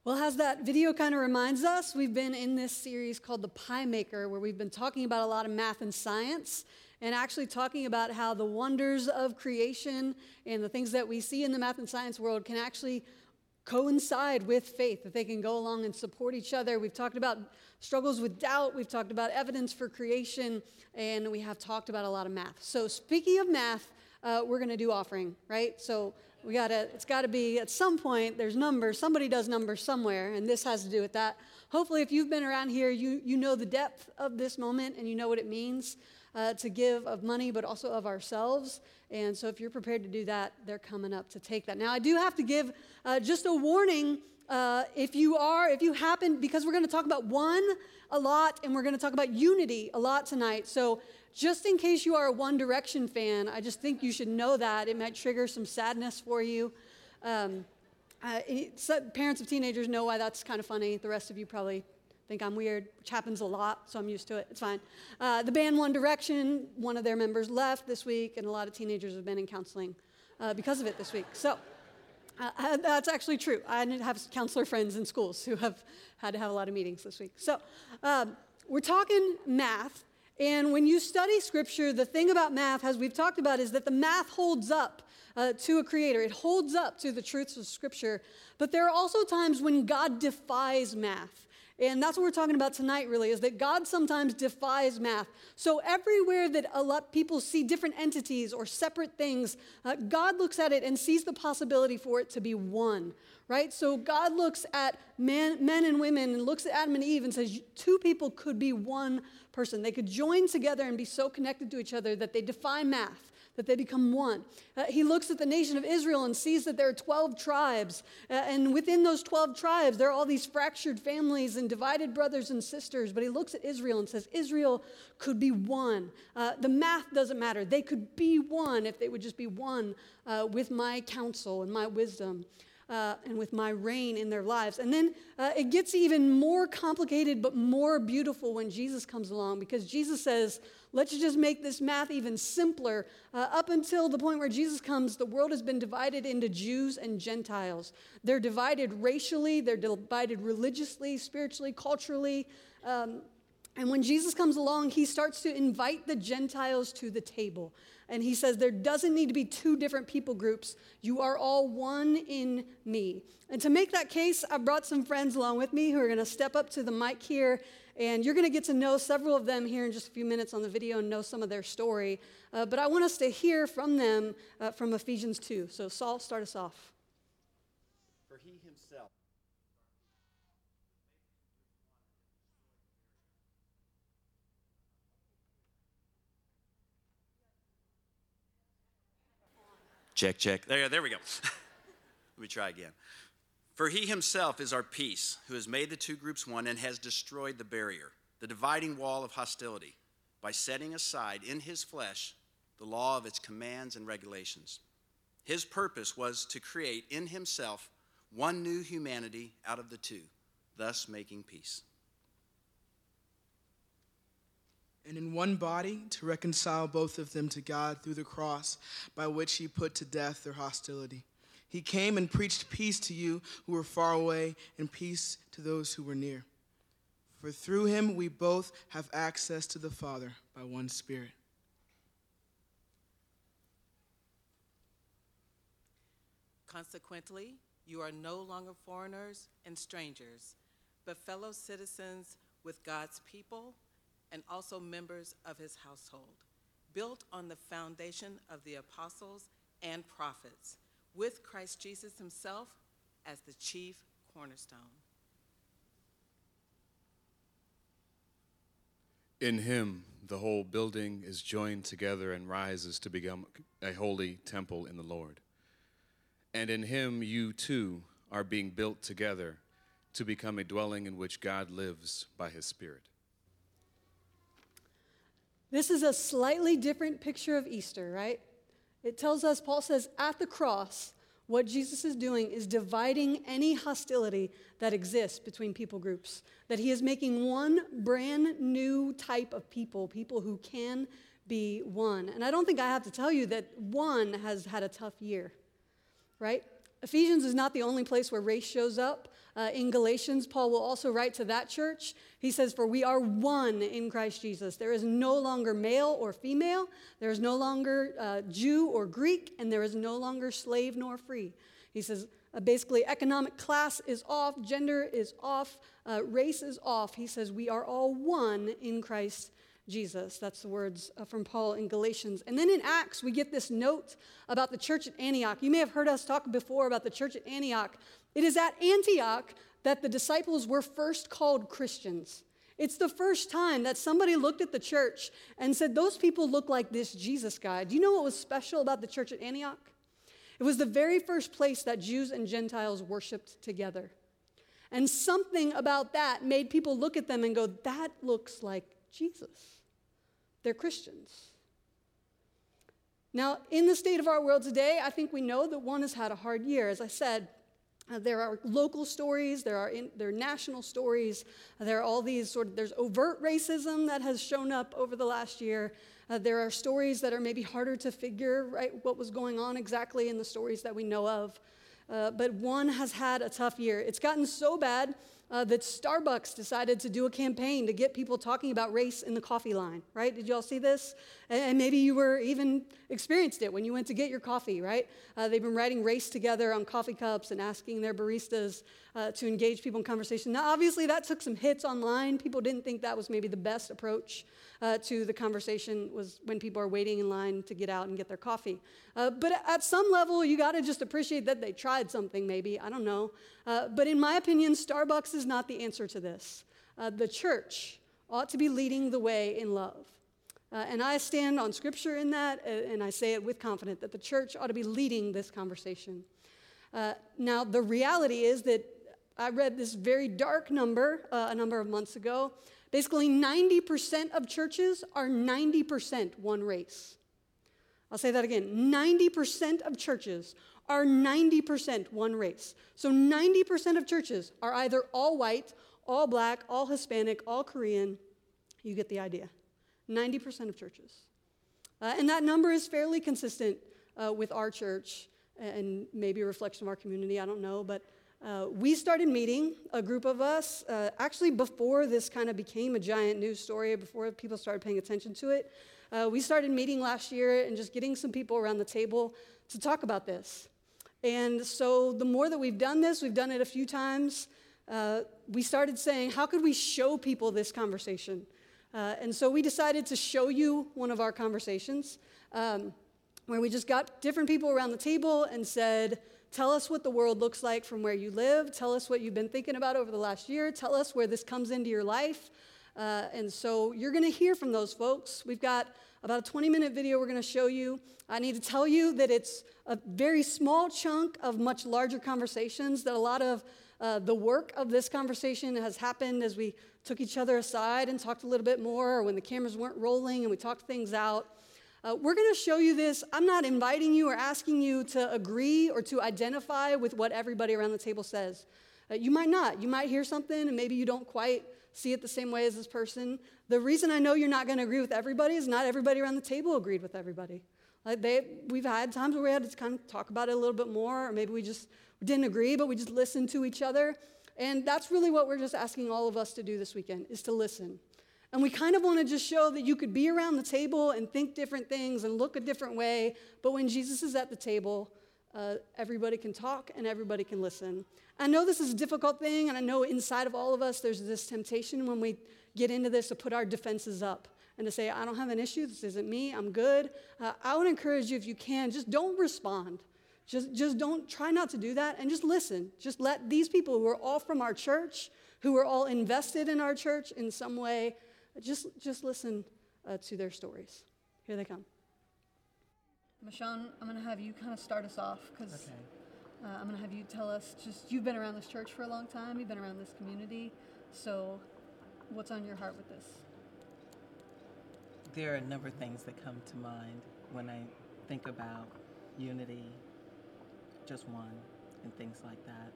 Well, as that video kind of reminds us, we've been in this series called The Pie Maker, where we've been talking about a lot of math and science, and actually talking about how the wonders of creation and the things that we see in the math and science world can actually coincide with faith, that they can go along and support each other. We've talked about struggles with doubt, we've talked about evidence for creation, and we have talked about a lot of math. So speaking of math, we're going to do offering, right? So it's got to be at some point, there's numbers, somebody does numbers somewhere, and this has to do with that. Hopefully, if you've been around here, you know the depth of this moment, and you know what it means to give of money, but also of ourselves. And so if you're prepared to do that, they're coming up to take that. Now, I do have to give just a warning. If you happen, because we're going to talk about one a lot, and we're going to talk about unity a lot tonight. So just in case you are a One Direction fan, I just think you should know that. It might trigger some sadness for you. Parents of teenagers know why that's kind of funny. The rest of you probably think I'm weird, which happens a lot, so I'm used to it. It's fine. The band One Direction, one of their members left this week, and a lot of teenagers have been in counseling because of it this week. So that's actually true. I have counselor friends in schools who have had to have a lot of meetings this week. So we're talking math. And when you study Scripture, the thing about math, as we've talked about, is that the math holds up to a creator. It holds up to the truths of Scripture. But there are also times when God defies math. And that's what we're talking about tonight, really, is that God sometimes defies math. So everywhere that a lot of people see different entities or separate things, God looks at it and sees the possibility for it to be one, right? So God looks at men and women and looks at Adam and Eve and says, two people could be one person. They could join together and be so connected to each other that they defy math, that they become one. He looks at the nation of Israel and sees that there are 12 tribes. And within those 12 tribes, there are all these fractured families and divided brothers and sisters. But he looks at Israel and says, Israel could be one. The math doesn't matter. They could be one if they would just be one with my counsel and my wisdom. And with my reign in their lives. And then it gets even more complicated but more beautiful when Jesus comes along, because Jesus says, let's just make this math even simpler. Up until the point where Jesus comes, the world has been divided into Jews and Gentiles. They're divided racially, they're divided religiously, spiritually, culturally. And when Jesus comes along, he starts to invite the Gentiles to the table. And he says, there doesn't need to be two different people groups. You are all one in me. And to make that case, I brought some friends along with me who are going to step up to the mic here. And you're going to get to know several of them here in just a few minutes on the video and know some of their story. But I want us to hear from them from Ephesians 2. So Saul, start us off. For he himself. Check. There we go. Let me try again. For he himself is our peace, who has made the two groups one and has destroyed the barrier, the dividing wall of hostility, by setting aside in his flesh the law of its commands and regulations. His purpose was to create in himself one new humanity out of the two, thus making peace. And in one body to reconcile both of them to God through the cross, by which he put to death their hostility. He came and preached peace to you who were far away and peace to those who were near. For through him we both have access to the Father by one Spirit. Consequently, you are no longer foreigners and strangers, but fellow citizens with God's people and also members of his household, built on the foundation of the apostles and prophets, with Christ Jesus himself as the chief cornerstone. In him, the whole building is joined together and rises to become a holy temple in the Lord. And in him, you too are being built together to become a dwelling in which God lives by his Spirit. This is a slightly different picture of Easter, right? It tells us, Paul says, at the cross, what Jesus is doing is dividing any hostility that exists between people groups. That he is making one brand new type of people who can be one. And I don't think I have to tell you that one has had a tough year, right? Ephesians is not the only place where race shows up. In Galatians, Paul will also write to that church. He says, "For we are one in Christ Jesus. There is no longer male or female. There is no longer Jew or Greek, and there is no longer slave nor free." He says, basically, economic class is off, gender is off, race is off. He says, we are all one in Christ Jesus. That's the words from Paul in Galatians. And then in Acts, we get this note about the church at Antioch. You may have heard us talk before about the church at Antioch. It is at Antioch that the disciples were first called Christians. It's the first time that somebody looked at the church and said, those people look like this Jesus guy. Do you know what was special about the church at Antioch? It was the very first place that Jews and Gentiles worshiped together. And something about that made people look at them and go, that looks like Jesus. They're Christians. Now, in the state of our world today, I think we know that one has had a hard year. As I said, there are local stories, there are national stories, there are all these there's overt racism that has shown up over the last year. There are stories that are maybe harder to figure, right, what was going on exactly in the stories that we know of. But one has had a tough year. It's gotten so bad that Starbucks decided to do a campaign to get people talking about race in the coffee line, right? Did you all see this? And maybe you were even experienced it when you went to get your coffee, right? They've been writing race together on coffee cups and asking their baristas to engage people in conversation. Now, obviously, that took some hits online. People didn't think that was maybe the best approach to the conversation was when people are waiting in line to get out and get their coffee. But at some level, you got to just appreciate that they tried something maybe. I don't know. But in my opinion, Starbucks is not the answer to this. The church ought to be leading the way in love. And I stand on Scripture in that, and I say it with confidence, that the church ought to be leading this conversation. Now, the reality is that I read this very dark number a number of months ago. Basically, 90% of churches are 90% one race. I'll say that again. 90% of churches are 90% one race. So 90% of churches are either all white, all black, all Hispanic, all Korean. You get the idea. 90% of churches. And that number is fairly consistent with our church and maybe a reflection of our community, I don't know. But we started meeting, a group of us, actually before this kind of became a giant news story, before people started paying attention to it. We started meeting last year and just getting some people around the table to talk about this. And so the more that we've done this, we've done it a few times, we started saying, how could we show people this conversation? And so we decided to show you one of our conversations where we just got different people around the table and said, tell us what the world looks like from where you live. Tell us what you've been thinking about over the last year. Tell us where this comes into your life. And so you're going to hear from those folks. We've got about a 20-minute video we're going to show you. I need to tell you that it's a very small chunk of much larger conversations, that a lot of the work of this conversation has happened as we took each other aside and talked a little bit more, or when the cameras weren't rolling and we talked things out. We're going to show you this. I'm not inviting you or asking you to agree or to identify with what everybody around the table says. You might not. You might hear something and maybe you don't quite see it the same way as this person. The reason I know you're not going to agree with everybody is not everybody around the table agreed with everybody. We've had times where we had to kind of talk about it a little bit more, or maybe we didn't agree, but we just listened to each other. And that's really what we're just asking all of us to do this weekend, is to listen. And we kind of want to just show that you could be around the table and think different things and look a different way, but when Jesus is at the table, everybody can talk and everybody can listen. I know this is a difficult thing, and I know inside of all of us there's this temptation when we get into this to put our defenses up and to say, I don't have an issue, this isn't me, I'm good. I would encourage you, if you can, just don't respond. Just don't, try not to do that, and just listen. Just let these people who are all from our church, who are all invested in our church in some way, just listen to their stories. Here they come. Michonne, I'm going to have you kind of start us off, because I'm going to have you tell us, you've been around this church for a long time, you've been around this community, so what's on your heart with this? There are a number of things that come to mind when I think about unity, just one, and things like that.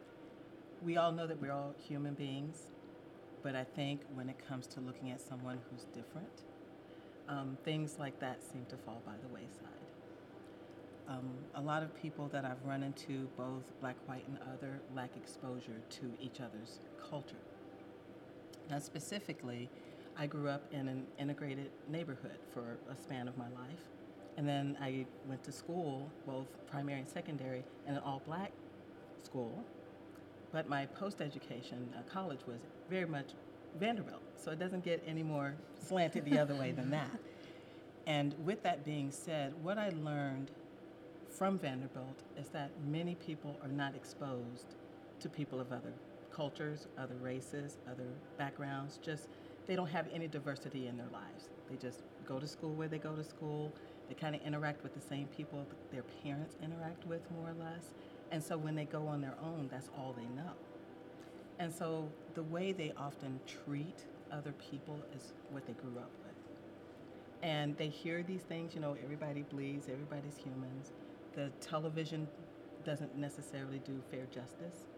We all know that we're all human beings, but I think when it comes to looking at someone who's different, things like that seem to fall by the wayside. A lot of people that I've run into, both black, white, and other, lack exposure to each other's culture. Now, specifically, I grew up in an integrated neighborhood for a span of my life. And then I went to school, both primary and secondary, in an all-black school. But my post-education, college, was very much Vanderbilt. So it doesn't get any more slanted the other way than that. And with that being said, what I learned from Vanderbilt is that many people are not exposed to people of other cultures, other races, other backgrounds. Just, they don't have any diversity in their lives. They just go to school where they go to school. They kind of interact with the same people that their parents interact with, more or less. And so when they go on their own, that's all they know. And so the way they often treat other people is what they grew up with. And they hear these things, you know, everybody bleeds, everybody's humans. The television doesn't necessarily do fair justice.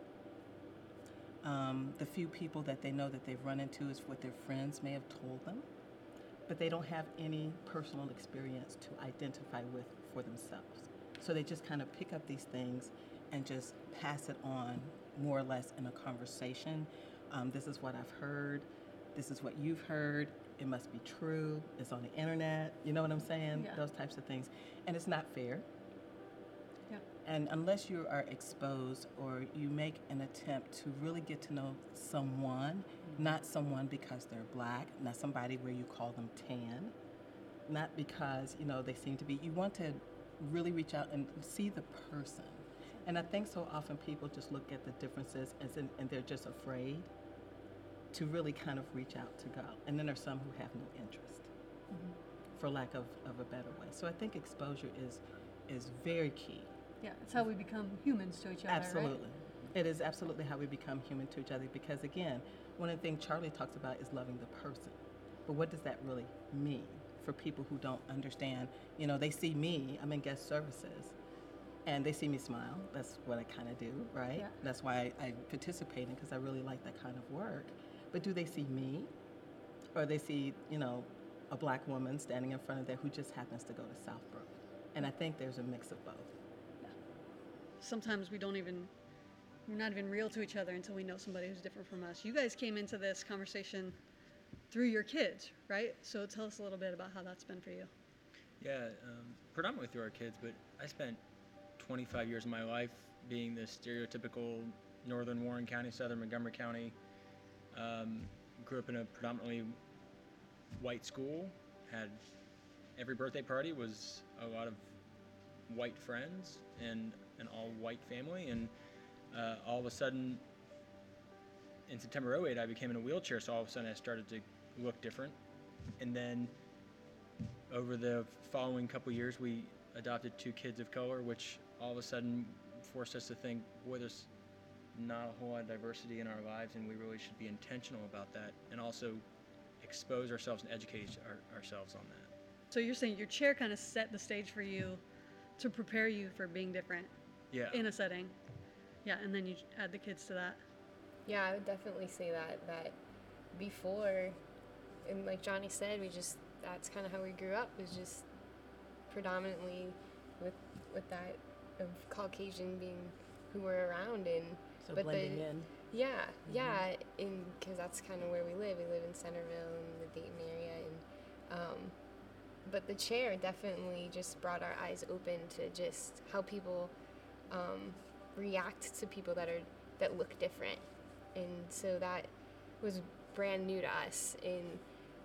The few people that they know that they've run into is what their friends may have told them, but they don't have any personal experience to identify with for themselves. So they just kind of pick up these things and just pass it on, more or less, in a conversation. This is what I've heard. This is what you've heard. It must be true. It's on the internet. You know what I'm saying? Yeah. Those types of things. And it's not fair. Yeah. And unless you are exposed or you make an attempt to really get to know someone, not someone because they're black, not somebody where you call them tan, not because, you know, they seem to be, you want to really reach out and see the person. And I think so often people just look at the differences and they're just afraid to really kind of reach out to go. And then there's some who have no interest, for lack of a better way. So I think exposure is very key. Yeah, it's how we become humans to each other, Absolutely. right? It is absolutely how we become human to each other, because again, one of the things Charlie talks about is loving the person. But what does that really mean for people who don't understand? You know, they see me, I'm in guest services, and they see me smile. That's what I kind of do, right? Yeah. That's why I participate in, because I really like that kind of work. But do they see me? Or they see, you know, a black woman standing in front of there who just happens to go to Southbrook? And I think there's a mix of both. Sometimes we're not even real to each other until we know somebody who's different from us. You guys came into this conversation through your kids, right? So tell us a little bit about how that's been for you. Yeah, predominantly through our kids, but I spent 25 years of my life being the stereotypical northern Warren County, southern Montgomery County. Grew up in a predominantly white school, had every birthday party was a lot of white friends and an all-white family, and all of a sudden, in September 2008, I became in a wheelchair, so all of a sudden I started to look different. And then over the following couple years, we adopted 2 kids of color, which all of a sudden forced us to think, boy, there's not a whole lot of diversity in our lives, and we really should be intentional about that, and also expose ourselves and educate ourselves on that. So you're saying your chair kind of set the stage for you to prepare you for being different Yeah. in a setting. Yeah, and then you add the kids to that. Yeah, I would definitely say that before, and like Johnny said, that's kind of how we grew up, was just predominantly with that of Caucasian being who we're around, and So but blending in. yeah, because that's kind of where we live. We live in Centerville, in the Dayton area, and but the chair definitely just brought our eyes open to just how people react to people that look different, and so that was brand new to us. And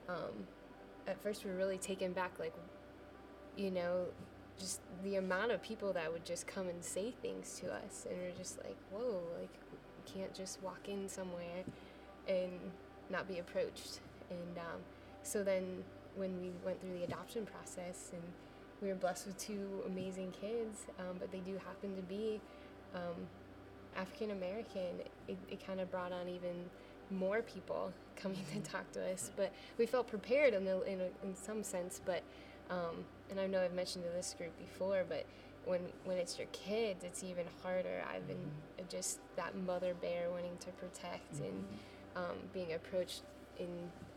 at first we were really taken back, like, you know, just the amount of people that would just come and say things to us, and we're just like, whoa, like, we can't just walk in somewhere and not be approached. And so then when we went through the adoption process, and we were blessed with 2 amazing kids, but they do happen to be African American, it kind of brought on even more people coming to talk to us. But we felt prepared in some sense. But and I know I've mentioned to this group before, but when it's your kids, it's even harder. I've been just that mother bear wanting to protect, and being approached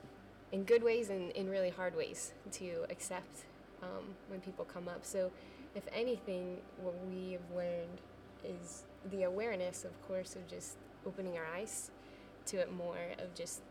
in good ways and in really hard ways to accept when people come up. So if anything, what we've learned is the awareness, of course, of just opening our eyes to it more, of just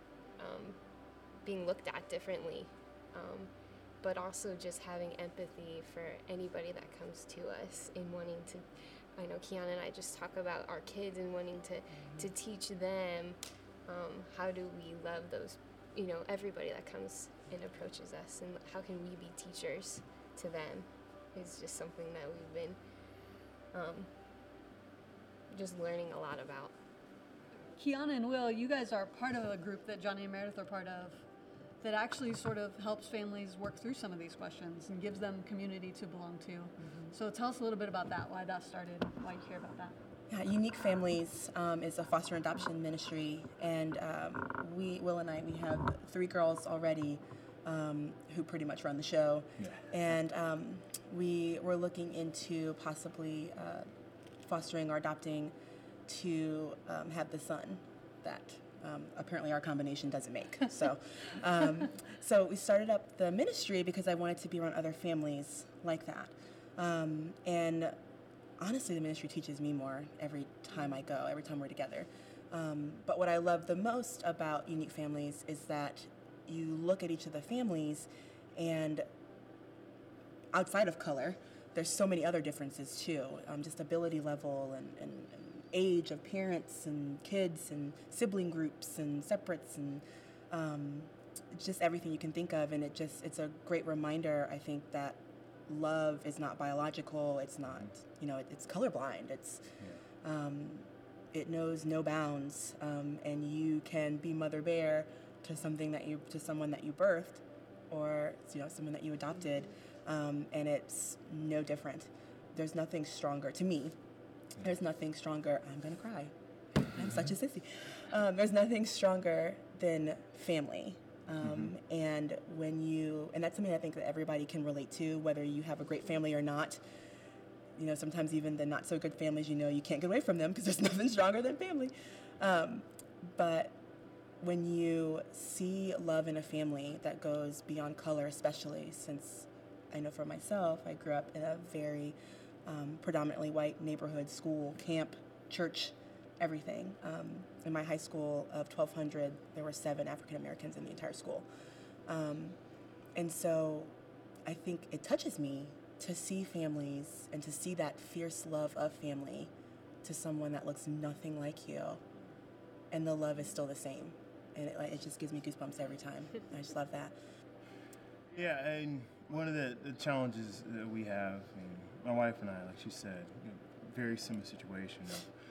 being looked at differently, but also just having empathy for anybody that comes to us and wanting to, I know Kiana and I just talk about our kids and wanting to teach them how do we love those, everybody that comes and approaches us, and how can we be teachers to them is just something that we've been just learning a lot about. Kiana and Will, you guys are part of a group that Johnny and Meredith are part of that actually sort of helps families work through some of these questions and gives them community to belong to. So tell us a little bit about that, why that started, why you care about that. Yeah, Unique Families is a foster and adoption ministry, and Will and I, we have 3 girls already who pretty much run the show, and we were looking into possibly fostering or adopting to have the son that apparently our combination doesn't make. So, so we started up the ministry because I wanted to be around other families like that, and honestly, the ministry teaches me more every time I go, every time we're together. But what I love the most about Unique Families is that you look at each of the families, and outside of color, there's so many other differences too, just ability level and age of parents and kids and sibling groups and separates and just everything you can think of. And it's a great reminder, I think, that love is not biological. It's not, it's colorblind. It's, it knows no bounds, and you can be mother bear to someone that you birthed, or someone that you adopted, and it's no different. There's nothing stronger to me. There's nothing stronger. I'm gonna cry. I'm such a sissy. There's nothing stronger than family. And and that's something I think that everybody can relate to, whether you have a great family or not. Sometimes even the not so good families, you can't get away from them because there's nothing stronger than family. But when you see love in a family that goes beyond color, especially since I know for myself, I grew up in a very predominantly white neighborhood, school, camp, church, everything. In my high school of 1,200, there were 7 African Americans in the entire school. And so I think it touches me to see families and to see that fierce love of family to someone that looks nothing like you, and the love is still the same. And it just gives me goosebumps every time. I just love that. Yeah, and one of the challenges that we have, my wife and I, like she said, very similar situation.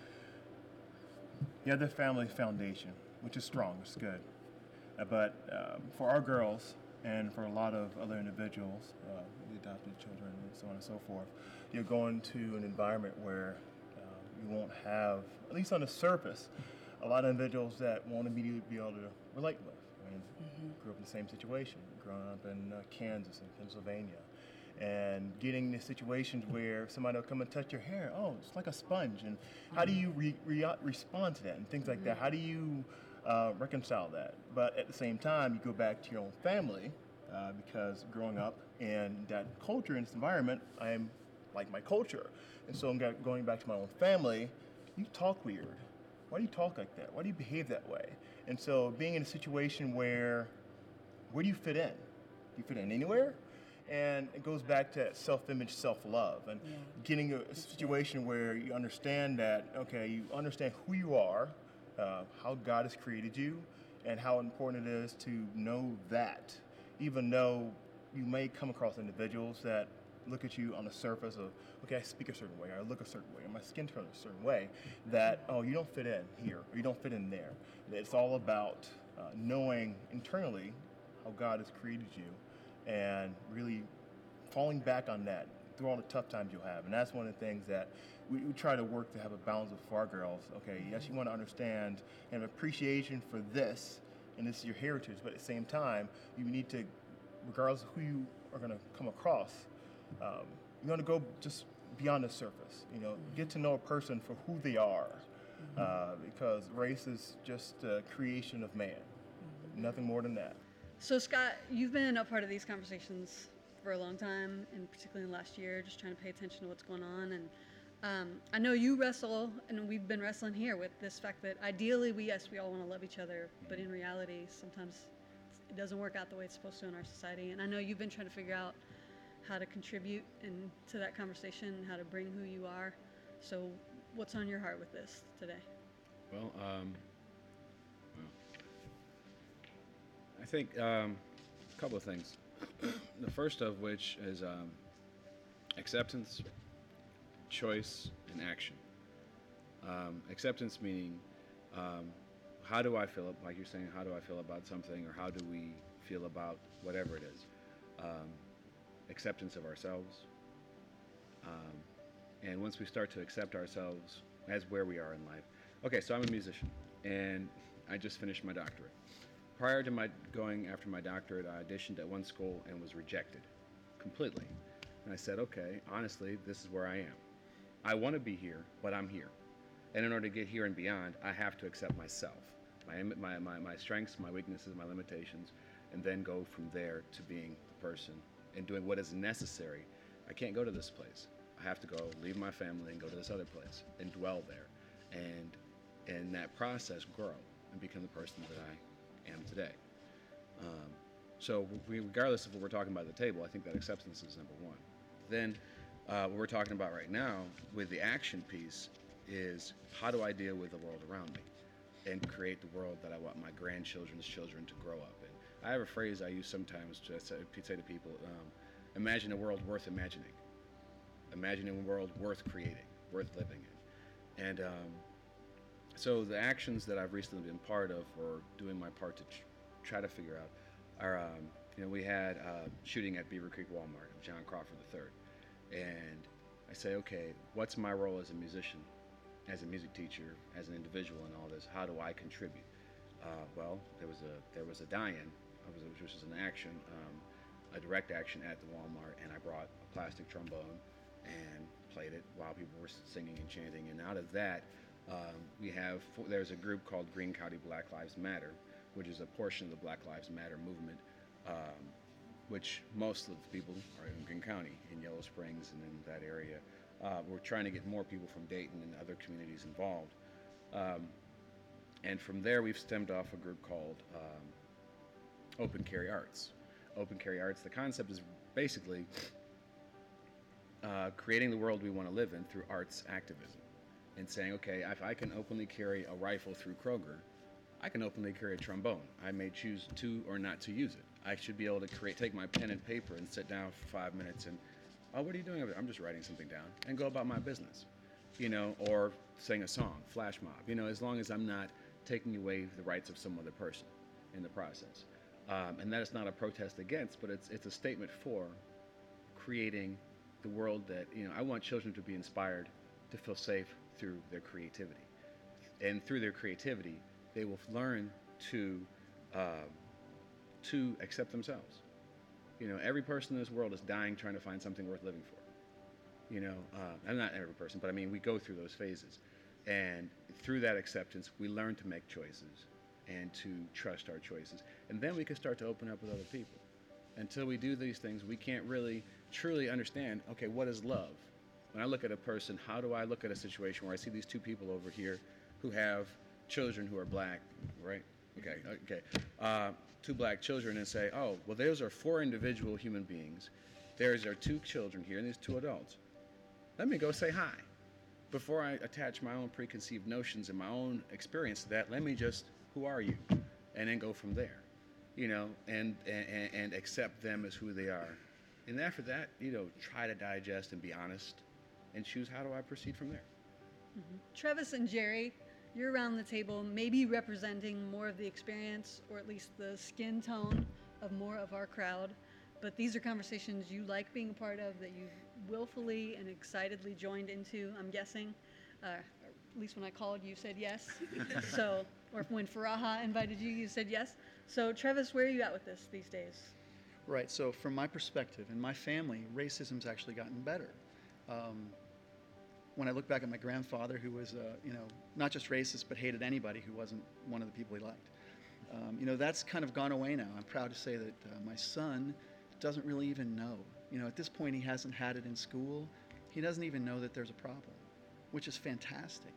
You have the family foundation, which is strong, it's good. But for our girls and for a lot of other individuals, the adopted children and so on and so forth, you're going to an environment where you won't have, at least on the surface, a lot of individuals that won't immediately be able to relate with. Grew up in the same situation, growing up in Kansas and Pennsylvania, and getting the situations where somebody will come and touch your hair. Oh, it's like a sponge. And how do you respond to that and things like that? How do you reconcile that? But at the same time, you go back to your own family because growing up in that culture, in this environment, I am like my culture. And so I'm going back to my own family. You talk weird. Why do you talk like that? Why do you behave that way? And so being in a situation where do you fit in? Do you fit in anywhere? And it goes back to that self-image, self-love, and getting a situation where you understand that, okay, you understand who you are, how God has created you, and how important it is to know that, even though you may come across individuals that look at you on the surface of, okay, I speak a certain way, or I look a certain way, or my skin tone is a certain way, that, oh, you don't fit in here, or you don't fit in there. It's all about knowing internally how God has created you and really falling back on that through all the tough times you'll have. And that's one of the things that we try to work to have a balance with for our girls. Okay, yes, you want to understand and have appreciation for this, and this is your heritage, but at the same time, you need to, regardless of who you are going to come across, you want to go just beyond the surface. Get to know a person for who they are, because race is just a creation of man, nothing more than that. So Scott, you've been a part of these conversations for a long time, and particularly in the last year, just trying to pay attention to what's going on. And I know you wrestle, and we've been wrestling here with this fact that ideally, we all want to love each other, but in reality, sometimes it doesn't work out the way it's supposed to in our society. And I know you've been trying to figure out how to contribute to that conversation, how to bring who you are. So what's on your heart with this today? Well, I think a couple of things. The first of which is acceptance, choice, and action. Acceptance meaning how do I feel, like you're saying, how do I feel about something, or how do we feel about whatever it is. Acceptance of ourselves. And once we start to accept ourselves as where we are in life. Okay, so I'm a musician, and I just finished my doctorate. Prior to my going after my doctorate, I auditioned at one school and was rejected completely. And I said, okay, honestly, this is where I am. I want to be here, but I'm here. And in order to get here and beyond, I have to accept myself, my strengths, my weaknesses, my limitations, and then go from there to being the person and doing what is necessary. I can't go to this place. I have to go leave my family and go to this other place and dwell there. And in that process, grow and become the person that I am today. So regardless of what we're talking about at the table, I think that acceptance is number one. Then what we're talking about right now with the action piece is how do I deal with the world around me and create the world that I want my grandchildren's children to grow up in. I have a phrase I use sometimes to say to people, imagine a world worth imagining. Imagine a world worth creating, worth living in. And so the actions that I've recently been part of, or doing my part to try to figure out, are, we had a shooting at Beaver Creek Walmart of John Crawford III. And I say, okay, what's my role as a musician, as a music teacher, as an individual in all this? How do I contribute? Well, there was a die-in, which was an action, a direct action at the Walmart, and I brought a plastic trombone and played it while people were singing and chanting. And out of that, there's a group called Greene County Black Lives Matter, which is a portion of the Black Lives Matter movement, which most of the people are in Greene County, in Yellow Springs and in that area. We're trying to get more people from Dayton and other communities involved. And from there, we've stemmed off a group called Open Carry Arts. Open Carry Arts, the concept is basically creating the world we want to live in through arts activism, and saying, okay, if I can openly carry a rifle through Kroger, I can openly carry a trombone. I may choose to or not to use it. I should be able to take my pen and paper and sit down for 5 minutes and, oh, what are you doing over there? I'm just writing something down, and go about my business, or sing a song, flash mob, as long as I'm not taking away the rights of some other person in the process. And that is not a protest against, but it's a statement for creating the world that, I want children to be inspired to feel safe through their creativity. And through their creativity, they will learn to accept themselves. Every person in this world is dying trying to find something worth living for. I'm not every person, but I mean, we go through those phases. And through that acceptance, we learn to make choices and to trust our choices. And then we can start to open up with other people. Until we do these things, we can't really truly understand, okay, what is love? When I look at a person, how do I look at a situation where I see these two people over here who have children who are black, right? Okay. Two black children, and say, oh, well, those are 4 individual human beings. There's our 2 children here and there's 2 adults. Let me go say hi. Before I attach my own preconceived notions and my own experience to that, let me just, who are you? And then go from there, and accept them as who they are. And after that, try to digest and be honest and choose how do I proceed from there. Mm-hmm. Travis and Jerry, you're around the table, maybe representing more of the experience, or at least the skin tone of more of our crowd. But these are conversations you like being a part of, that you've willfully and excitedly joined into, I'm guessing. At least when I called, you said yes. So, or when Faraha invited you, you said yes. So, Travis, where are you at with this these days? Right. So, from my perspective, in my family, racism's actually gotten better. When I look back at my grandfather, who was, not just racist, but hated anybody who wasn't one of the people he liked. That's kind of gone away now. I'm proud to say that my son doesn't really even know. At this point, he hasn't had it in school. He doesn't even know that there's a problem, which is fantastic.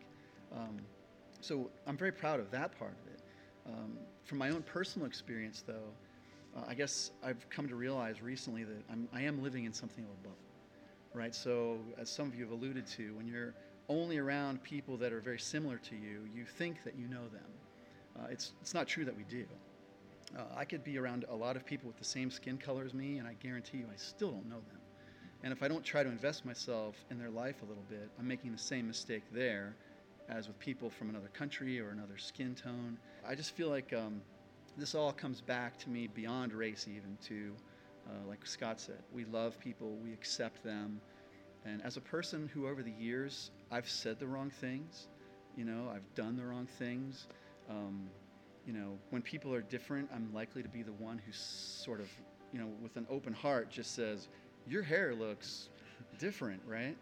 So I'm very proud of that part of it. From my own personal experience, though, I guess I've come to realize recently that I am living in something of a bubble, right? So as some of you have alluded to, when you're only around people that are very similar to you, you think that you know them. It's not true that we do. I could be around a lot of people with the same skin color as me, and I guarantee you I still don't know them. And if I don't try to invest myself in their life a little bit, I'm making the same mistake there as with people from another country or another skin tone. I just feel like this all comes back to me beyond race even to, like Scott said, we love people, we accept them. And as a person who over the years, I've said the wrong things, I've done the wrong things. When people are different, I'm likely to be the one who sort of, with an open heart just says, your hair looks different, right?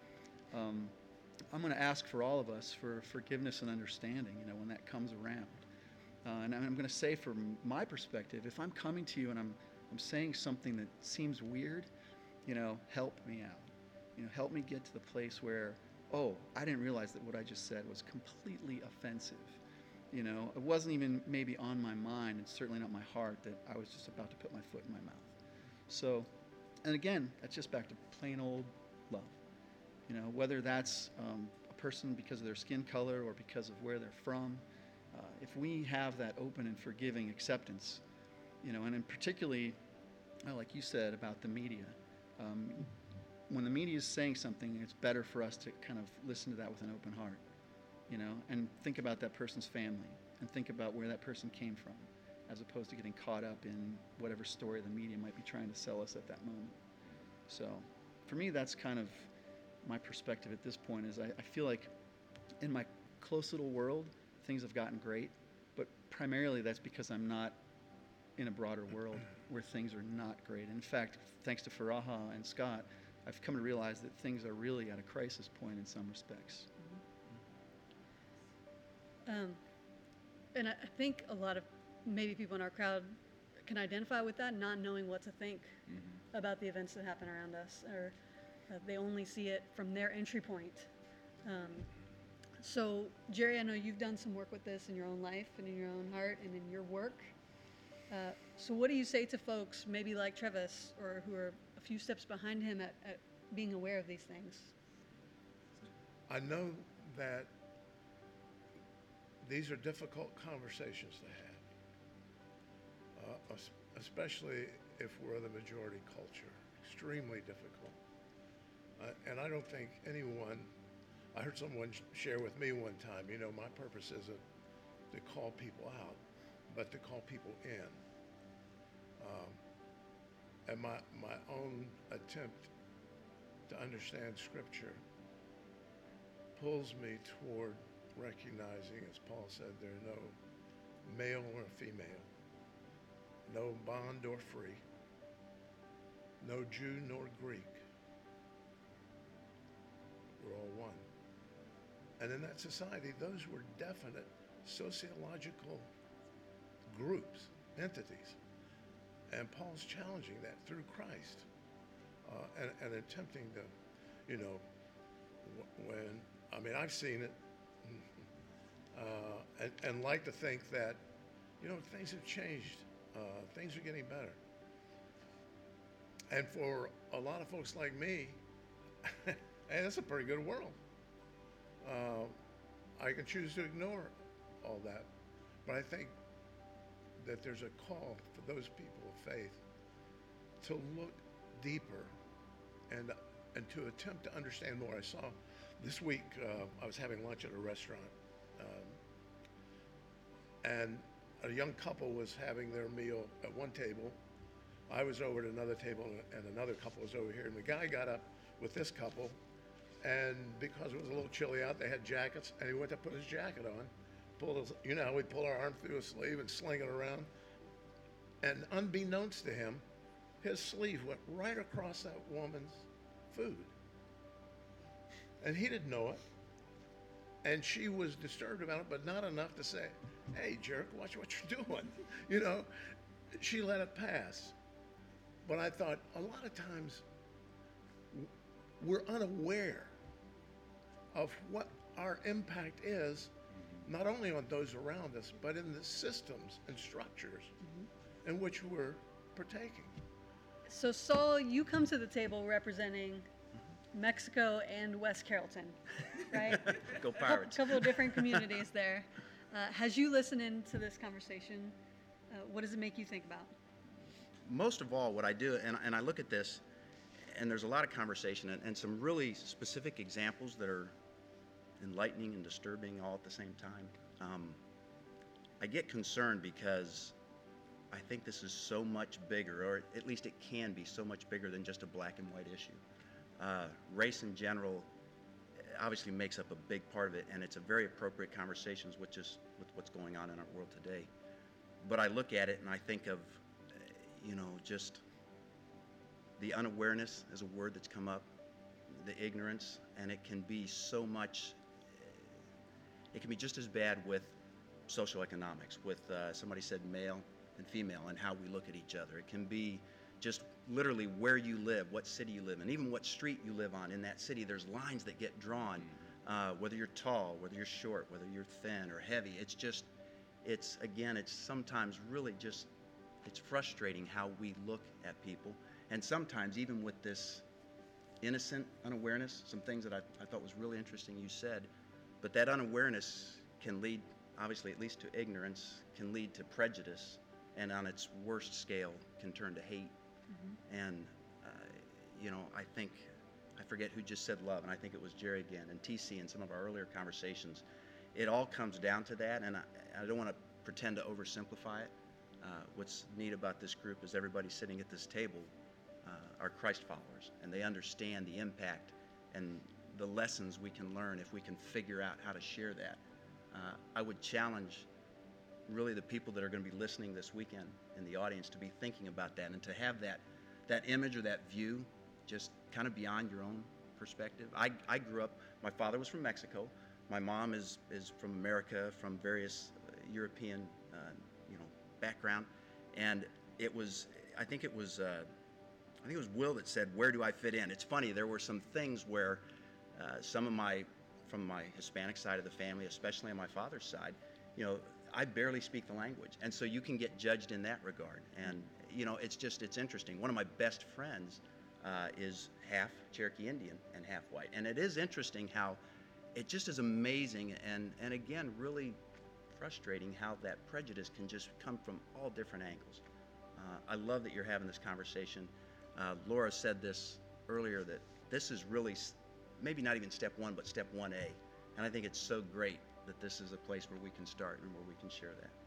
I'm going to ask for all of us for forgiveness and understanding, when that comes around. And I'm going to say from my perspective, if I'm coming to you and I'm saying something that seems weird, help me out. Help me get to the place where, oh, I didn't realize that what I just said was completely offensive. It wasn't even maybe on my mind, and certainly not my heart, that I was just about to put my foot in my mouth. So, and again, that's just back to plain old love. Whether that's a person because of their skin color or because of where they're from, if we have that open and forgiving acceptance, and in particularly, like you said about the media, when the media is saying something, it's better for us to kind of listen to that with an open heart, and think about that person's family and think about where that person came from, as opposed to getting caught up in whatever story the media might be trying to sell us at that moment. So for me, that's kind of my perspective at this point. Is I feel like in my close little world, things have gotten great, but primarily that's because I'm not in a broader world where things are not great. In fact, thanks to Faraha and Scott, I've come to realize that things are really at a crisis point in some respects. And I think a lot of maybe people in our crowd can identify with that, not knowing what to think about the events that happen around us, or they only see it from their entry point. So, Jerry, I know you've done some work with this in your own life and in your own heart and in your work. So what do you say to folks, maybe like Travis, or who are a few steps behind him at being aware of these things? I know that these are difficult conversations to have, especially if we're the majority culture. Extremely difficult. And I don't think anyone, I heard someone share with me one time, my purpose isn't to call people out, but to call people in. And my own attempt to understand Scripture pulls me toward recognizing, as Paul said, there are no male or female, no bond or free, no Jew nor Greek. We're all one. And in that society, those were definite sociological groups, entities. And Paul's challenging that through Christ, and attempting to, I've seen it, and like to think that, things have changed. Things are getting better. And for a lot of folks like me, hey, that's a pretty good world. I can choose to ignore all that. But I think that there's a call for those people of faith to look deeper and to attempt to understand more. I saw this week, I was having lunch at a restaurant, and a young couple was having their meal at one table. I was over at another table, and another couple was over here. And the guy got up with this couple, and because it was a little chilly out, they had jackets, and he went to put his jacket on, pulled his, how we pull our arm through his sleeve and sling it around. And unbeknownst to him, his sleeve went right across that woman's food. And he didn't know it. And she was disturbed about it, but not enough to say, hey, jerk, watch what you're doing. She let it pass. But I thought a lot of times we're unaware of what our impact is, not only on those around us, but in the systems and structures in which we're partaking. So Saul, you come to the table representing Mexico and West Carrollton, right? Go Pirates. A couple of different communities there. As you listen into this conversation, what does it make you think about? Most of all, what I do, and I look at this, and there's a lot of conversation and some really specific examples that are enlightening and disturbing all at the same time. I get concerned because I think this is so much bigger, or at least it can be so much bigger than just a black and white issue. Race in general obviously makes up a big part of it, and it's a very appropriate conversation with what's going on in our world today. But I look at it and I think of, just the unawareness as a word that's come up, the ignorance, and it can be so much, it can be just as bad with social economics, with somebody said male and female, and how we look at each other. It can be just literally where you live, what city you live in, even what street you live on in that city. There's lines that get drawn, whether you're tall, whether you're short, whether you're thin or heavy. It's sometimes really just, it's frustrating how we look at people. And sometimes even with this innocent unawareness, some things that I thought was really interesting you said, but that unawareness can lead, obviously, at least to ignorance, can lead to prejudice, and on its worst scale can turn to hate. And, I think, I forget who just said love, and I think it was Jerry again, and TC in some of our earlier conversations. It all comes down to that, and I don't want to pretend to oversimplify it. What's neat about this group is everybody sitting at this table are Christ followers, and they understand the impact and the lessons we can learn if we can figure out how to share that. I would challenge really the people that are going to be listening this weekend in the audience to be thinking about that, and to have that image or that view just kind of beyond your own perspective. I grew up, my father was from Mexico. My mom is from America, from various European background, and I think it was Will that said, "Where do I fit in?" It's funny, there were some things where from my Hispanic side of the family, especially on my father's side, I barely speak the language, and so you can get judged in that regard. And it's interesting. One of my best friends is half Cherokee Indian and half white, and it is interesting how it just is amazing and again really frustrating how that prejudice can just come from all different angles. I love that you're having this conversation. Laura said this earlier, that this is really maybe not even step one, but step 1A. And I think it's so great that this is a place where we can start and where we can share that.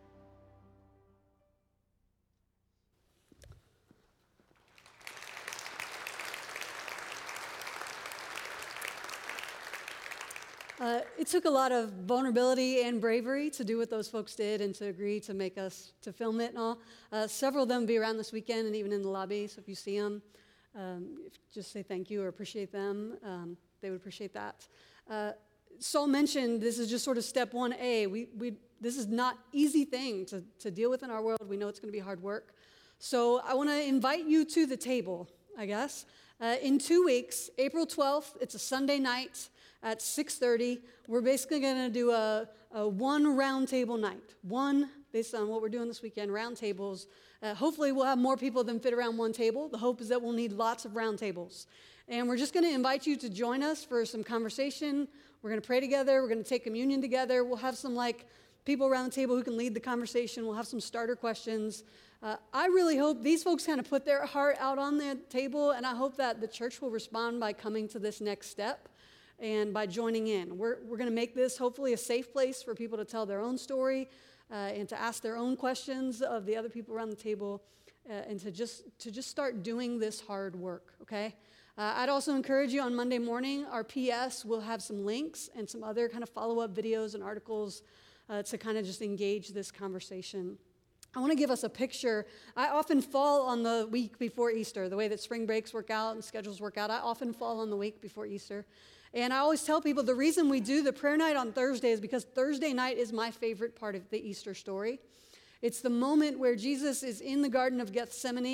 It took a lot of vulnerability and bravery to do what those folks did and to agree to make us to film it and all. Several of them will be around this weekend and even in the lobby, so if you see them, just say thank you or appreciate them. They would appreciate that. Saul mentioned this is just sort of step 1A. This is not easy thing to deal with in our world. We know it's going to be hard work. So I want to invite you to the table, I guess. In 2 weeks, April 12th, it's a Sunday night at 6:30. We're basically going to do a one roundtable night. One, based on what we're doing this weekend, roundtables. Hopefully we'll have more people than fit around one table. The hope is that we'll need lots of roundtables. And we're just going to invite you to join us for some conversation. We're going to pray together. We're going to take communion together. We'll have some people around the table who can lead the conversation. We'll have some starter questions. I really hope these folks kind of put their heart out on the table, and I hope that the church will respond by coming to this next step and by joining in. We're going to make this hopefully a safe place for people to tell their own story and to ask their own questions of the other people around the table and to just start doing this hard work, okay? I'd also encourage you on Monday morning, our PS will have some links and some other kind of follow-up videos and articles to kind of just engage this conversation. I want to give us a picture. I often fall on the week before Easter, the way that spring breaks work out and schedules work out. I often fall on the week before Easter. And I always tell people the reason we do the prayer night on Thursday is because Thursday night is my favorite part of the Easter story. It's the moment where Jesus is in the Garden of Gethsemane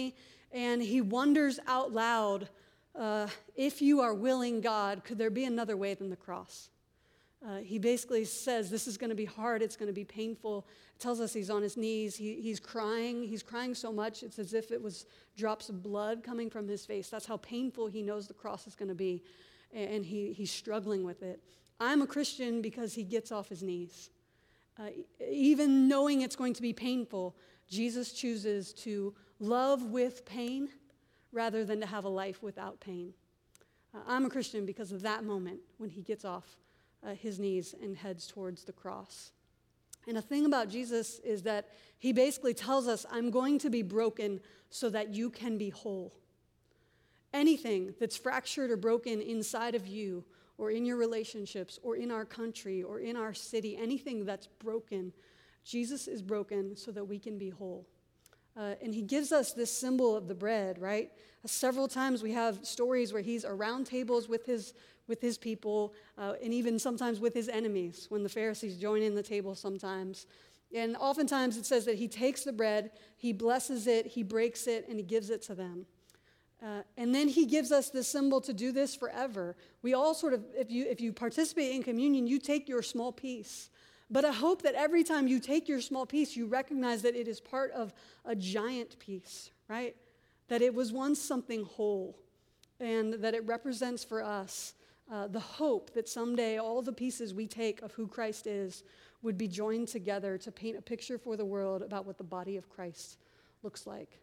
and he wonders out loud, if you are willing, God, could there be another way than the cross? He basically says, this is going to be hard, it's going to be painful. It tells us he's on his knees, he's crying so much, it's as if it was drops of blood coming from his face. That's how painful he knows the cross is going to be, and he's struggling with it. I'm a Christian because he gets off his knees. Even knowing it's going to be painful, Jesus chooses to love with pain rather than to have a life without pain. I'm a Christian because of that moment when he gets off his knees and heads towards the cross. And the thing about Jesus is that he basically tells us, I'm going to be broken so that you can be whole. Anything that's fractured or broken inside of you or in your relationships or in our country or in our city, anything that's broken, Jesus is broken so that we can be whole. And he gives us this symbol of the bread, right? Several times we have stories where he's around tables with his people, and even sometimes with his enemies, when the Pharisees join in the table sometimes. And oftentimes it says that he takes the bread, he blesses it, he breaks it, and he gives it to them. And then he gives us the symbol to do this forever. We all sort of, if you participate in communion, you take your small piece. But I hope that every time you take your small piece, you recognize that it is part of a giant piece, right? That it was once something whole, and that it represents for us the hope that someday all the pieces we take of who Christ is would be joined together to paint a picture for the world about what the body of Christ looks like.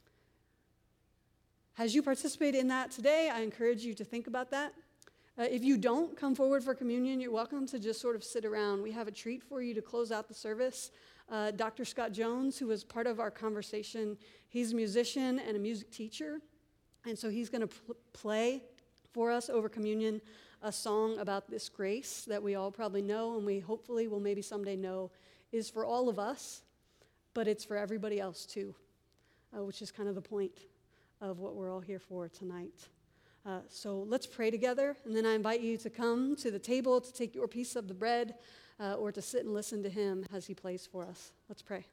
As you participate in that today, I encourage you to think about that. If you don't come forward for communion, you're welcome to just sort of sit around. We have a treat for you to close out the service. Dr. Scott Jones, who was part of our conversation, he's a musician and a music teacher. And so he's going to play for us over communion a song about this grace that we all probably know and we hopefully will maybe someday know is for all of us, but it's for everybody else too, which is kind of the point of what we're all here for tonight. So let's pray together, and then I invite you to come to the table to take your piece of the bread or to sit and listen to him as he plays for us. Let's pray.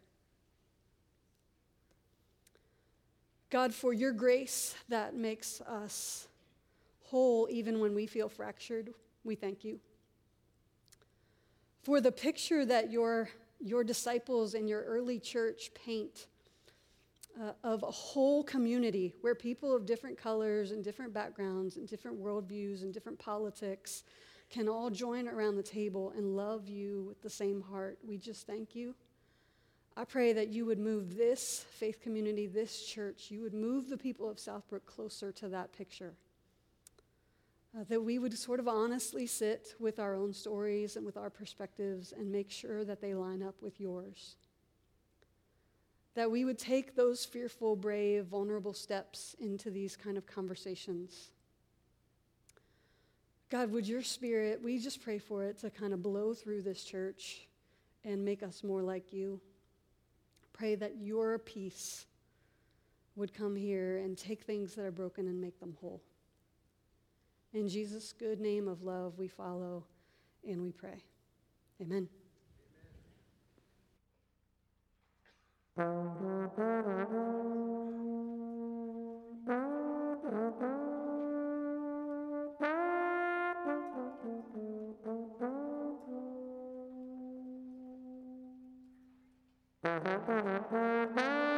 God, for your grace that makes us whole even when we feel fractured, we thank you. For the picture that your disciples and your early church paint of a whole community where people of different colors and different backgrounds and different worldviews and different politics can all join around the table and love you with the same heart. We just thank you. I pray that you would move this faith community, this church, you would move the people of Southbrook closer to that picture. That we would sort of honestly sit with our own stories and with our perspectives and make sure that they line up with yours. That we would take those fearful, brave, vulnerable steps into these kind of conversations. God, would your spirit, we just pray for it to kind of blow through this church and make us more like you. Pray that your peace would come here and take things that are broken and make them whole. In Jesus' good name of love, we follow and we pray. Amen. Amen.